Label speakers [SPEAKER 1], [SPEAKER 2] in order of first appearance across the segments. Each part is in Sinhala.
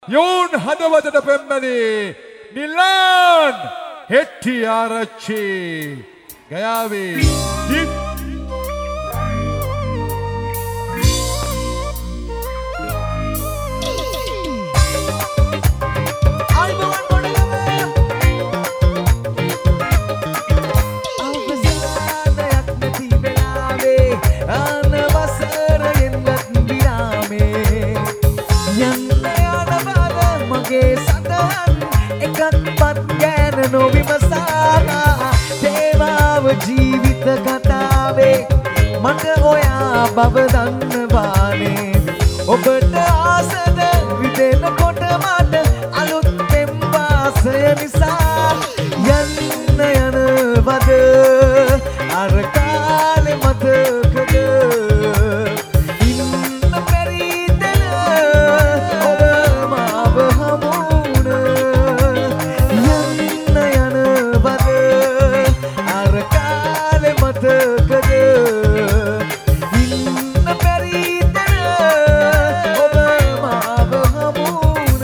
[SPEAKER 1] යෝන් හදවතට පෙම්මැදි නිලාන් හෙට්ටි ආරච්චි ගයාවේ
[SPEAKER 2] ජීවිත කතාවේ මට ඔයා බව දන්නවානේ ඔබට ආසද විදෙනකොට මට අලුත්ෙන් වාසය නිසා යන්න යනවද අර කාලේ මතකද ඉන්න පරිදන ඔබ මාව හමුන යන්න යනවද අර කාලේ මතකද ඉන්න පරිදන ඔබ මාව හමුන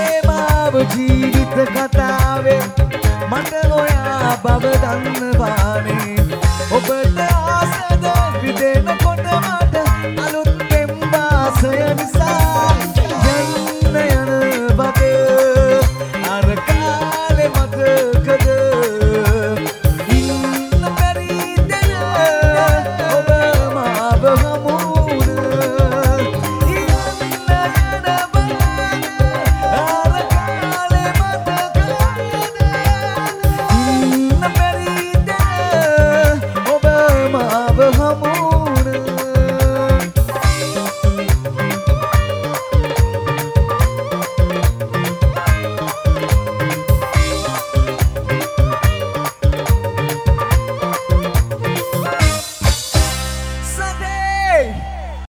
[SPEAKER 2] ජීවිත කතාවේ මට ඔයා බව දන්නවා